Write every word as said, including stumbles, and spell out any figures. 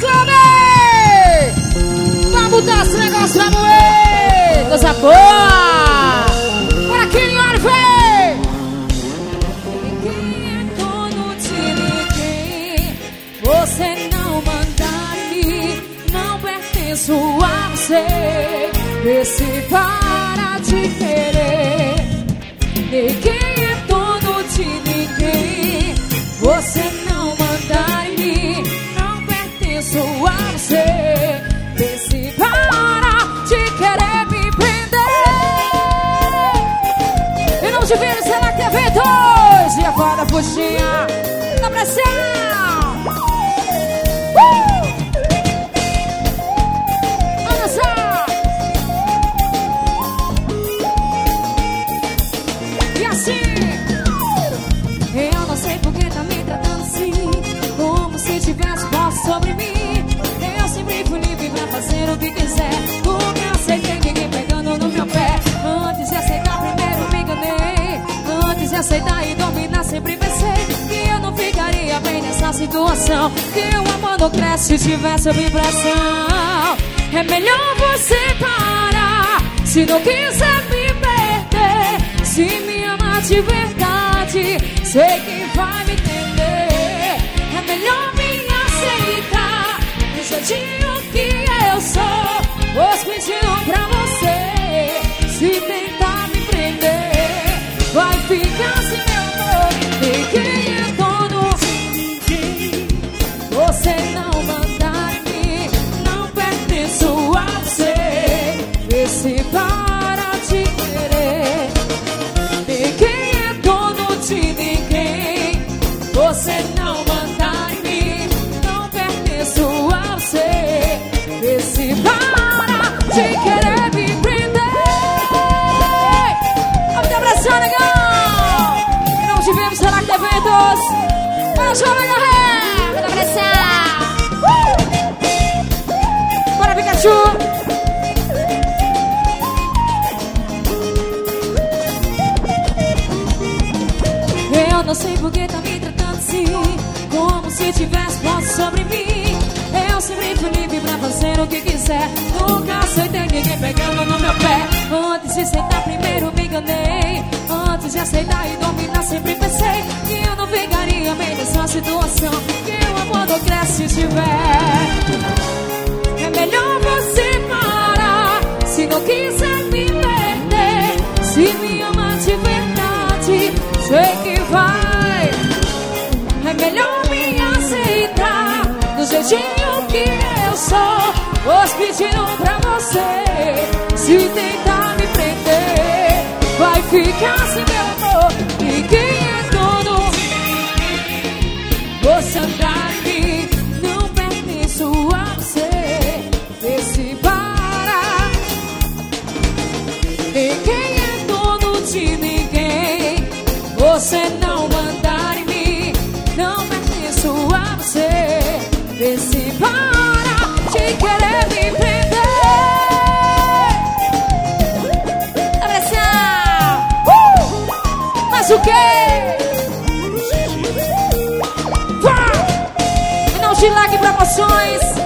Clube! Vamos botar esse negócio pra moer! Coisa boa! Por aqui, Arvei! Ninguém é dono de ninguém. Você não manda em mim. Não pertenço a você. Vê se para de querer. Ninguém é dono de ninguém. Você não manda em mim. Não pertenço a você. Vê se para de querer me prender. Em nome de Vênus, será que é dois? E a foda puxinha na pressão. Uh! Vamos dançar. E assim, eu não sei por que tá me tratando assim, como se tivesse posse sobre mim. Eu sempre fui livre pra fazer o que quiser. Nunca aceitei ninguém pegando no meu pé. Antes de aceitar, primeiro me enganei. Antes de aceitar e dominar, sempre pensei que eu não ficaria bem nessa situação. Que o amor não cresce se tivesse sob pressão. É melhor você parar, se não quiser me perder. Se me amar de verdade, sei que vai me entender. É melhor me aceitar do jeitinho que eu sou. Pois pedindo pra você, se tentar me prender, vai ficar sem meu amor. Ninguém é dono de ninguém. Você não manda em mim. Não pertenço a você. Vê se para de querer. Ninguém é dono de ninguém. Você não manda em mim. Não pertenço a você. Vê se para de querer me prender. A minha pressão, legal. E não tivemos, será que eventos? Bora, jovem, correr. A minha pressão. Uh! Bora, Pikachu. Eu não sei por que tá me tratando assim, como se tivesse posse sobre mim. Eu sempre fui livre pra fazer o que quiser. Nunca aceitei ninguém pegando no meu pé. Antes de aceitar, primeiro me enganei. Antes de aceitar e dominar, sempre pensei que eu não ficaria bem nessa situação. Que o amor não cresce se tiver. É melhor você parar, se não quiser me perder. Se me ama de verdade, sei que vai. É melhor me aceitar do jeitinho que eu sou. Pois pedindo pra você, se tentar me prender, vai ficar sem meu amor. Ninguém é dono. Você andar em mim. Não pertenço a você. Vê se para. Ninguém é dono de ninguém. Você não manda em mim. Não pertenço a você. Vê se para de querer me prender. Abração! Uh! Mas o quê? Vá! E não te largue promoções.